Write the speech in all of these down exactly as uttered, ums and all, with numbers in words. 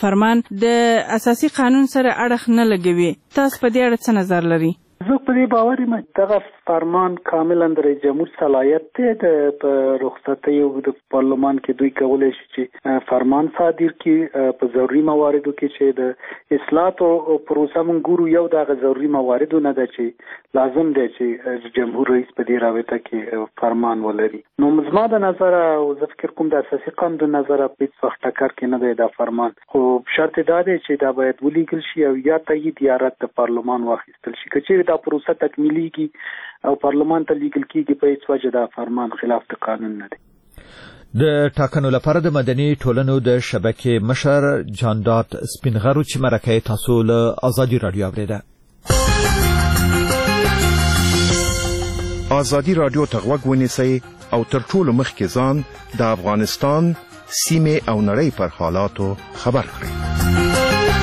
فرمان د اساسي قانون سره اړخ نه لګوي. تاسو په دې اړه څه نظر لري؟ زه په دې باور یم دغه فرمان کاملا د رئیس جمهور صلاحیت دی د په رخصتۍ او د پارلمان کې دوی کولی شي چې فرمان صادر کړي په ضروري مواردو کې چې د اصلاحات او پروسه مونږ ګورو. یو دغه ضروري مواردو نه ده چې لازم دی چې جمهور رئیس په دې رابطه کې فرمان ولري. نو زما د نظره او زه فکر کوم د اساسي قانون د نظره په هیڅ وخت ټکر کې نه دی دا فرمان، خو شرط دا دی چې دا باید ولیکل شي او یا تایید یا رد د پارلمان واخیستل شي. که چیرې دا پروسه تکمیلیږي او پارلمان ته لیکل کیږي په هیڅ وجه دا فرمان خلاف د قانون نه دی. د ټاکنو لپاره د مدني ټولنو د شبکې مشر جاندات سپینغرو چې مرکه تاسو له ازادي رادیو اوریده. ازادي رادیو ته غوږ ونیسئ او تر ټولو مخکې ځان د افغانستان سیمې او نړۍ پر حالاتو خبر کړئ.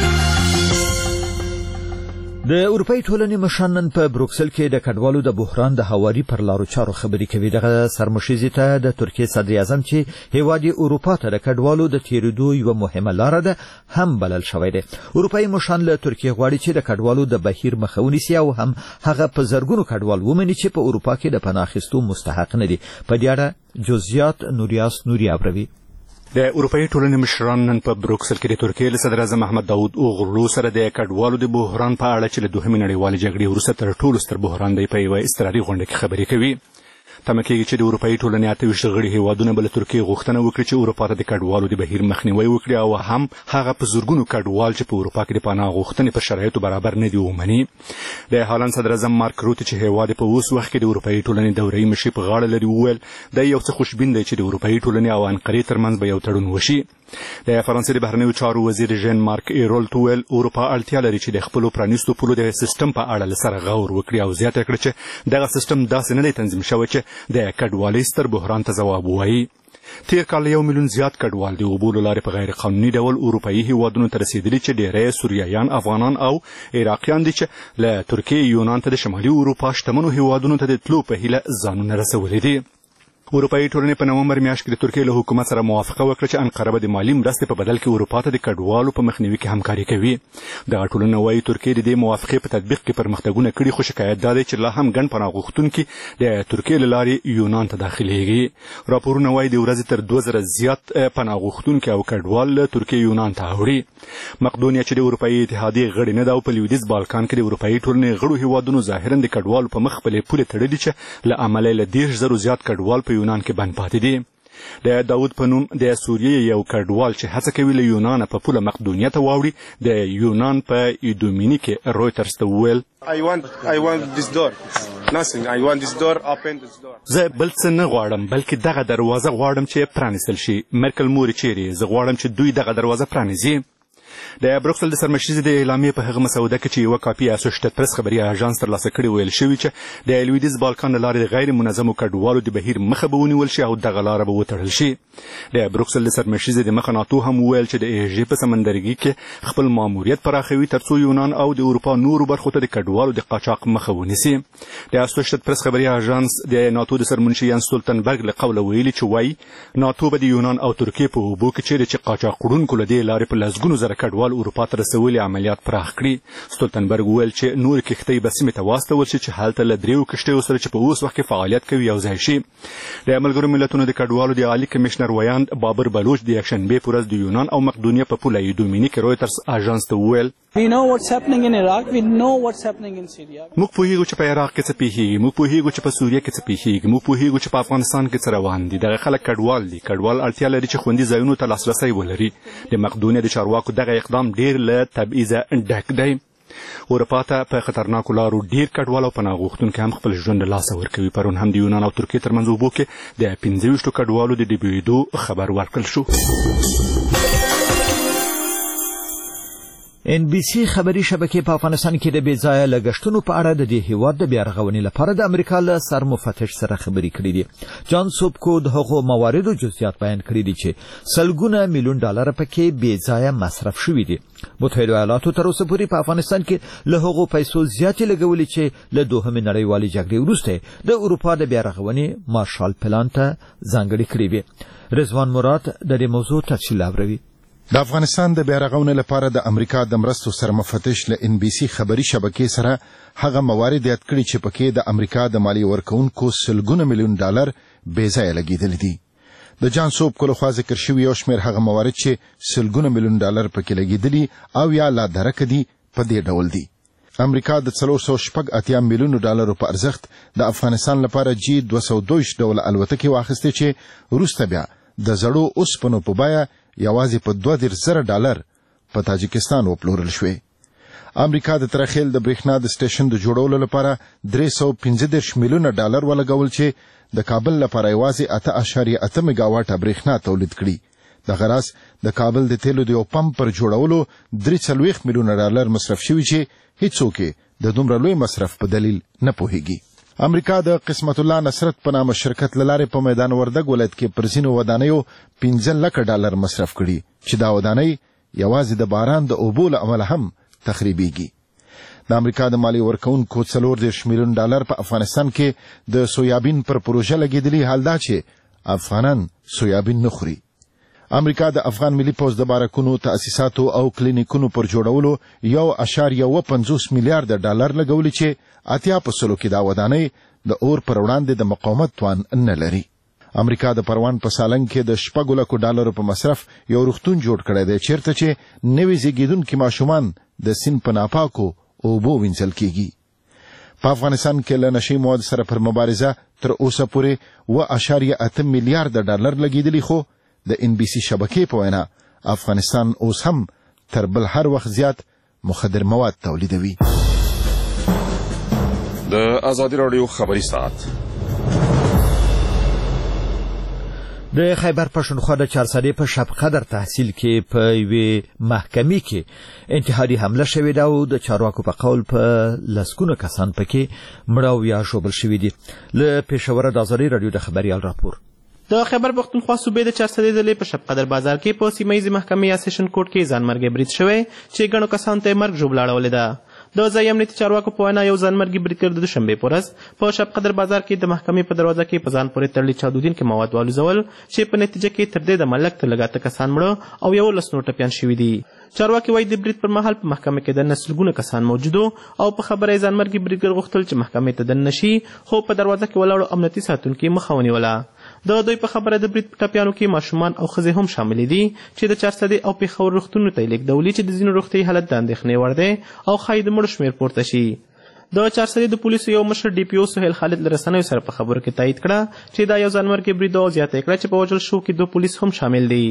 د اروپای ټولنې مشران نن په بروکسل کې د کډوالو د بحران د هواري پر لارو چارو خبرې کوي. دغه سرمشیزې ته د ترکیې صدر اعظم چې هیواد اروپا ته د کډوالو د تیریدو یوه مهمه لاره ده هم بلل شوی دی. اروپایي مشران له ترکیې غواړي چې د کډوالو د بهیر مخه ونیسي او هم هغه په زرګونو کډوال ومني چې په اروپا کې د پناه اخیستو مستحق نه دي. په دې اړه جزئیات نوریاس نوري اوروي. د اروپאי ټولنې مشران نن په بروکسل کې د ترکیې له صدر اعظم محمد داود اوغلو سره د کډوالو د بحران په اړه چې له دوهمې نړیوالې جګړې وروسته تر ټولو ستر بحران دی په یوه اضطراري غونډه کې خبرې کوي. تمه کېږي چې د اروپאי ټولنې اته ویشت غړي هیوادونه به له ترکیې غوښتنه وکړي چې اروپا ته د کډوالو د بهیر مخنیوی وکړي او هم هغه په زرګونو کډوال چې په اروپا کې د پناه غوښتنې په شرایطو برابر نه دي ومني. د هالند صدر اعظم مارک روت چې هیواد په اوس وخت کې د اروپאי ټولنې دوره‌ای مشر په غاړه لري وویل دا یو څه خوشبین دی چې د اروپאי ټولنې او انقرې ترمنځ به یو تړون وشي. د فرانسې د بهرنیو چارو وزیر ژن مارک ایرولټ وویل اروپا اړتیا لري چې د خپلو پرانیستو پولو د سیستم په اړه له سره غور وکړي او زیاته کړي چې دغه سیستم داسې نه دی تنظیم شوی چې د کډوالۍ ستر بحران ته ځواب ووایي. تیر کال یو میلیون زیات کډوال د اوبو له لارې په غیر قانوني ډول اروپایي هیوادونو ته رسېدلي چې ډېری سوریایان، افغانان او عراقیان دي چې له ترکیې یونان ته د شمالي اروپا شتمنو هیوادونو ته د تلو په هیله ځانونه رسولي دي. اروپאי ټولنې په نومبر میاشت کې د ترکیې له حکومت سره موافقه وکړه چې انقره به د مالي مرستې په بدل کې اروپا ته د کډوالو په مخنیوي کې همکاري کوي. دغه ټولنه وایي ترکیې د دې موافقې په تطبیق کې پرمختګونه کړي، خو شکایت دا دی چې لا هم ګڼ پناه غوښتونکي د ترکیې له لارې یونان ته داخليږي. راپورونه وایي د ورځې تر دوه زره زیات پناه غوښتونکي او کډوال له ترکیې یونان ته اوړي. مقدونیا چې د اروپאי اتحادیې غړی نه ده او په لویدیځ بالکان کې د اروپאי ټولنې غړو هیوادونو ظاهرا د کډوالو په مخ خپلې پولې تړلي چې له امله له دېرش زرو زیات کډوال په یونان کې بند پاتې دي. د داود په نوم د سوریې یو کډوال چې هڅه کوي له یونان په پوله مقدونیا ته واوړي د یونان په ایدومیني کې رویترز ته وویل زه بل څه نه غواړم بلکې دغه دروازه غواړم چې پرانیستل شي. مرکل موري چیرې زه غواړم چې دوی دغه دروازه پرانیزي. د بروکسل د سرمشیزې د اعلامیې په هغه مسوده کې چې یوه کاپي اسوشیټډ پریس خبري اژانس ترلاسه کړې ویل شوي چې د لویدیځ بالکان له لارې د غیر منظمو کډوالو د بهیر مخه به ونیول شي او دغه لاره به وتړل شي. د بروکسل د سرمشیزې د مخه ناتو هم وویل چې د ایژې په سمندرګي کې خپل ماموریت پراخوي تر څو یونان او د اروپا نورو برخو ته د کډوالو د قاچاق مخه ونیسي. د اسوشیټډ پریس خبري اژانس د ناتو د سرمنشي یان سټولتنبرګ له قوله ویلي چې وایي ناتو به د یونان او ترکیې په اوبو کې چیرې چې قاچاق وړونکو له دې لارې په لسګونو زره کډوال اروپا ته رسولي عملیات پراخ کړي. سټولتنبرګ وویل چې نور کښتۍ به سیمې ته واستول شي چې هلته له دریو کښتیو سره چې په اوس وخت کې فعالیت کوي یو ځای شي. د ملګرو ملتونو د کډوالو د عالی کمشنر ویاند بابر بلوچ د یکشنبې په ورځ د یونان او مقدونیا په پوله ایدومیني کې رویترز اژانس ته وویل موږ پوهیږو چې په عراق کې څه پیښیږي، موږ پوهیږو چې په سوریه کې څه پیښیږي، موږ پوهیږو چې په افغانستان کې څه روان دي. دغه خلک کډوال دي. کډوال اړتیا لري چې خوندي ځایونو ته لاسرسی ولري. د مقدونیا د چارواکو دغه اقدام ډیر له تبعیضه ډک دی. اروپا ته په خطرناکو لارو ډیر کډوال او پناه غوښتونکي هم خپل ژوند له لاسه ورکوي. پرون هم د یونان او ترکیې ترمنځ اوبو کې د پنځه ویشتو کډوالو د ډوبېدو خبر ورکړل شو. ان بي سي خبري شبکې په افغانستان کې د بې ځایه لګښتونو په اړه د دې هیواد د بیارغونې لپاره د امریکا له سرمفتش سره خبرې کړې دي. جان سوبکو د هغو مواردو جزئیات بیان کړي دي چې سلګونه میلیون ډالر پکې بې ځایه مصرف شوي دي. متحده ایالاتو تر اوسه پورې په افغانستان کې له هغو پیسو زیاتې لګولې چې له دوهمې نړیوالې جګړې وروسته د اروپا د بیارغونې مارشال پلان ته ځانګړې کړې وې. رضوان مراد د دې موضوع تفصیل اوري. د افغانستان د بیارغونې لپاره د امریکا د مرستو سرمفتش له ان بي سي خبري شبکې سره هغه موارد یاد کړي چې پکې د امریکا د مالی ورکوونکو سلګونه میلیون ډالر بې ځایه لګیدل دي. د جان سوب کولو خوا ذکر شوی یو شمېر هغه موارد چې سلګونه میلیون ډالر پکې لګیدلي او یا لا درک دي په دې ډول دي. امریکا د څلور سوه شپږ اتیا میلیونو ډالرو په ارزښت د افغانستان لپاره جی دوه سوه دوه ډوله الوتکې واخیستې چې وروسته بیا د زړو اوسپنو په بیه یوازې په دوه دېرش زره ډالر په تاجکستان وپلورل شوې. امریکا د ترخیل د برېښنا د سټیشن د جوړولو لپاره درې سوه پنځه دېرش میلیونه ډالر ولګول چې د کابل لپاره یوازې اته اعشاریه اته میګاواټه برېښنا تولید کړي. دغه راز د کابل د تیلو د یو پمپ پر جوړولو درې څلوېښت میلیونه ډالر مصرف شوي چې هیڅوک د دومره لوی مصرف په دلیل نه پوهیږي. امریکا د قسمت الله نصرت په نامه شرکت للارې په میدان وردګ ولایت کې پر ځینو ودانیو پنځه لکه ډالر مصرف کړي چې دا ودانۍ یوازې د باران د اوبو له امله هم تخریبیږي. د امریکا د مالی ورکوونکو څلور دېرش میلیون ډالر په افغانستان کې د سویابین پر پروژه لګېدلي، حال دا چې افغانان سویابین نه خوري. امریکا د افغان ملي پوځ د بارکونو، تاسیساتو او کلینیکونو پر جوړولو یو اعشاریه اوه پنځوس میلیارډ ډالر لګولي چې اتیا په سلو کې دا ودانۍ د اور پر وړاندې د مقاومت توان نه لري. امریکا د پروان په سالنګ کې د شپږو لکو ډالرو په مصرف یو روغتون جوړ کړی دی چیرته چې نوي زیږیدونکي ماشومان د سیند په ناپاکو اوبو وینځل کیږي. په افغانستان کې له نشي مواد سره پر مبارزه تر اوسه پورې اوه اعشاریه اته میلیارډ ډالر لګېدلي، خو د ان بي سي شبکې په وینا افغانستان اوس هم تر بل هر وخت زیات مخدر مواد تولیدوي. د ازادي راډیو خبري ساعت د خیبر پښتونخوا د چارسدې په شب قدر تحصیل کې په یوې محکمې کې انتحاري حمله شوې ده او د چارواکو په قول په لسګونه کسان پکې مړه او یا ژوبل شوي دي. له پېښوره د ازادي راډیو د خبريال راپور. د خیبر پښتونخوا صوبې د چارسدې ضلع په شب قدر بازار کې په سیمه ییزې محکمې یا سیشن کورټ کې ځانمرګي برید شوی چې ګڼو کسانو ته یې مرګ ژوبله اړولې ده. د ځایي امنیتي چارواکو په وینا یو ځانمرګي بریدګر د دوشنبې په ورځ په شب قدر بازار کې د محکمې په دروازه کې په ځان پورې تړلي چاودېدونکي کې مواد والوزول چې په نتیجه کې تر دې د ملک تر لږ اته کسان مړه او یولس نور ټپیان شوي دي. چارواکي وایي د برید پر مهال په محکمه کې دننه سلګونه کسان موجود او په خبره یې ځانمرګي بریدګر غوښتل چې محکمې ته دننه شي، خو په دروازه کې ولاړو امنیتي ساتونکي مخه ونیوله. د دوی په خبره د برید په ټپیانو کې ماشومان او ښځې هم شاملې دي چې د چارسدې او پېښور روغتونونو ته یې لېږدولي چې د ځینو روغتیایي حالت د اندېښنې وړ دی او ښایي د مړو شمېر پورته شي. د چارسدې د پولیسو یو مشر ډي پي او سهیل خالد له رسنیو سره په خبرو کې تایید کړه چې دا یو ځانمرګي برید او زیاته یې کړه چې په وژل شوو کې دوه پولیس هم شامل دي.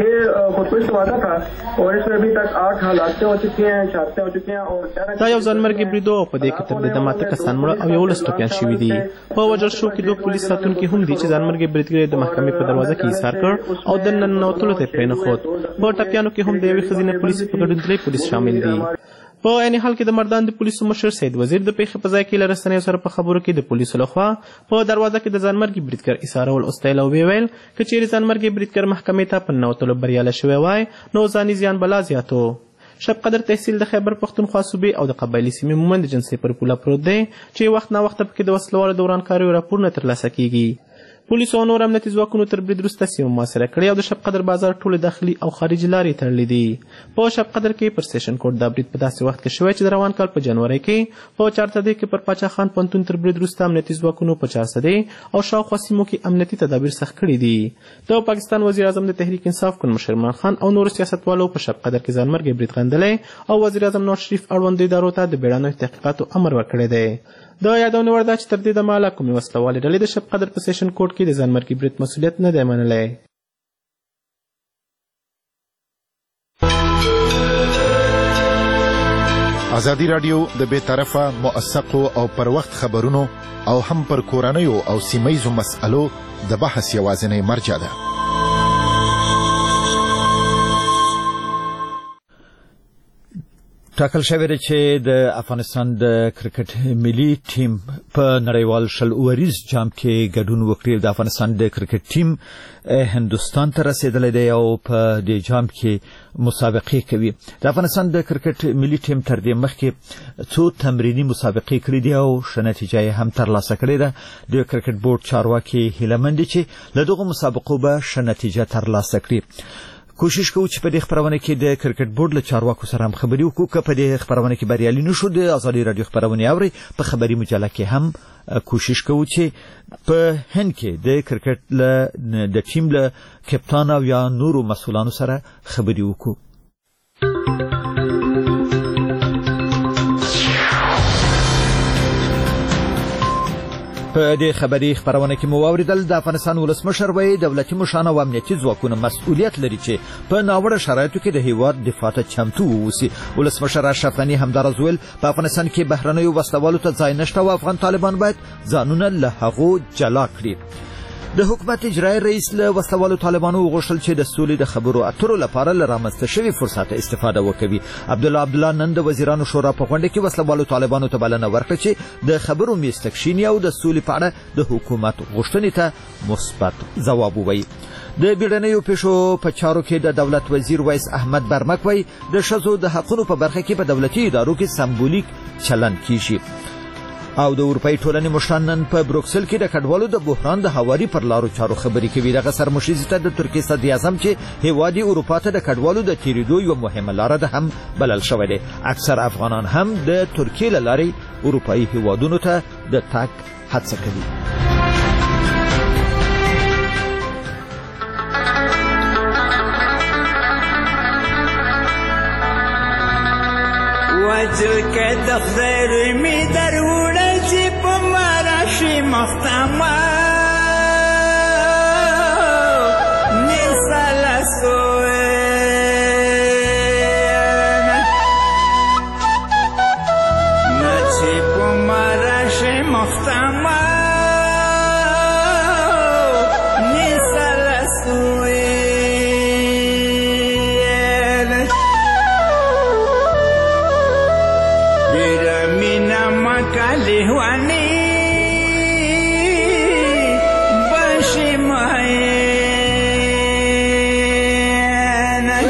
دا یو ځانمرګي برید او په دې کې تر دې دمه اته کسان مړه او یولس ټپیان شوي دي. په وژل شوو کې دوه پولیس ساتونکي هم دي چې ځانمرګي بریدګر د محکمې په دروازه کې ایثار کړ او دننه ننوتلو ته یې پرېنښود. په ټپیانو کې هم د یوې ښځینه پولیسې په ګډون درې پولیس شامل دي. په عین حال کې د مردان د پولیسو مشر سید وزیر د پیښې په ځای کې له رسنیو سره په خبرو کې د پولیسو لخوا په دروازه کې د ځانمرګي بریدګر ایثارول اوستایل او ویې ویل که چیرې ځانمرګي بریدګر محکمې ته په ننوتلو بریالی شوی وای نو ځاني زیان به لا زیات و. شب قدر تحصیل د خیبر پښتونخوا صوبې او د قبایلي سیمې مومند جنسي پر پوله پروت دی چې وخت نا وخته پکې د وسلوالو د ورانکاریو راپورونه ترلاسه کیږي. پولیسو او نور امنیتي ځواکونو تر برید وروسته سیمه محاصره کړې او د شب قدر بازار ټولې داخلي او خارجي لارې تړلې دي. په شب قدر کې پر سټیشن کوټ دا برید په داسې وخت کې شوی چې د روان کال په جنوري کې په چارسدې کې پر پاچا خان پوهنتون تر برید وروسته امنیتي ځواکونو په چارسدې او شاوخوا سیمو کې امنیتي تدابیر سخت کړي دي. د پاکستان وزیر اعظم د تحریک انصاف کن مشر عمران خان او نورو سیاستوالو په شب قدر کې ځانمرګي برید غندلی او وزیر اعظم نواز شریف اړوندو ادارو ته د بیړنیو تحقیقاتو امر ورکړی دی. د یادونه وړ ده چې تر دې دمه لا کومې وسلوالې ډلې د شب قدر په سیشن کوټ کې د ځانمرګي برید مسؤلیت نه دی منلی. ازادي راډیو د بې طرفه موثقو او پر وخت خبرونو او هم پر کورنیو او سیمه ییزو مسألو د بحث یوازینۍ مرجع ده. ټاکل شوی دی چې د افغانستان د کرکټ ملي ټیم په نړیوال شل اوریز جام کې ګډون وکړي. د افغانستان د کرکټ ټیم هندوستان ته رسیدلی دی او په دې جام کې مسابقې کوي. د افغانستان د کرکټ ملي ټیم تر دې مخکې څو تمرینی مسابقې کړي دي او ښه نتیجه یې هم ترلاسه کړې ده. د کرکټ بورډ چارواکي هیله مند دي چې له دغو مسابقو به ښه نتیجه ترلاسه کړي. کوشش کوو چې په دې خبرونه کې د کرکټ بورډ له چارواکو سره هم خبرې وکړو که په دې خبرونه کې بریالي نشو د ازادي راډیو خبرونه اوري په خبري مجله کې هم کوشش کوو چې په هند کې د کرکټ له د ټیم له کپتان او یا نورو مسؤلانو سره خبرې وکړو. په دې خبري خبرونه کې مو واوریدل د افغانستان ولسمشر وایي دولتي مشران او امنیتي ځواکونه مسؤلیت لري چې په ناوړه شرایطو کې د هیواد دفاع ته چمتو واوسي. ولسمشر اشرف غني همداراز ویل په افغانستان کې بهرنیو وسلوالو ته ځای نشته او افغان طالبان باید ځانونه له هغو جلا کړي. د حکومت اجرایي رئیس له وسلوالو طالبانو وغوښتل چې د سولې د خبرو اترو لپاره له رامنځته شوي فرصت استفاده وکوي. عبدالله عبدالله نن د وزیرانو شورا په غونډه کې وسلوالو طالبانو ته بلنه ورکړه چې د خبرو میز ته کښیني او د سولې په اړه د حکومت غوښتنې ته مثبت ځواب ووایي. د بیړنیو پیښو په چارو کې د دولت وزیر ویس احمد برمک وایي د ښځو د حقونو په برخه کې په دولتي ادارو کې سمبولیک چلند کیږي. او د اروپایي ټولنې مشران نن په بروکسل کې د کډوالو د بحران د هواري پر لارو چارو خبرې کوي. دغه سرمشیزې ته د ترکیې صدر اعظم چې هیواد یې اروپا ته د کډوالو د تېرېدو یوه مهمه لاره ده هم بلل شوی دی. اکثر افغانان هم د ترکیې له لارې اروپایي هیوادونو ته د تګ هڅه کوي. وجل که د خدای می دروړه چې په مراشي مختما نساله سوین نه چې په مراشي مختما نساله سوین لهواني باشي معينة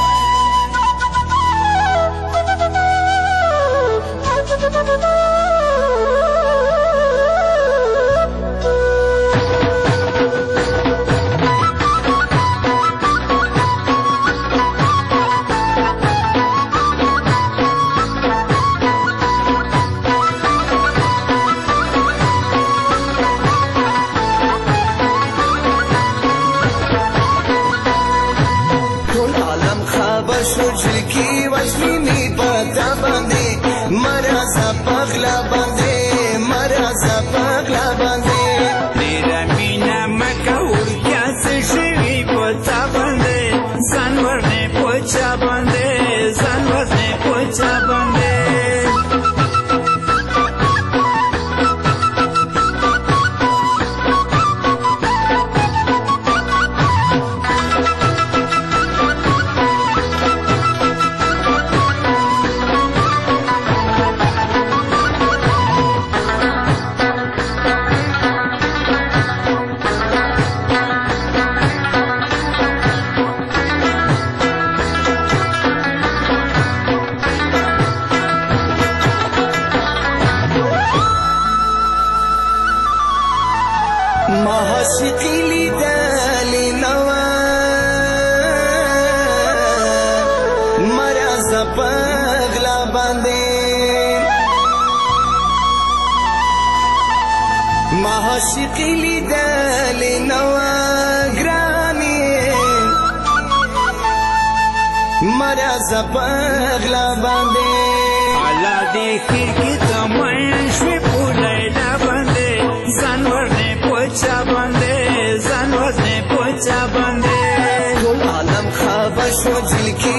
عاشقی لیدل نوا گرانی مرا زپغلا باندې الله دې کړي ته مې شوي پولای لا باندې ځان ورنه پوچا باندې ځان ورنه پوچا باندې ټول عالم خبر شو ځل کې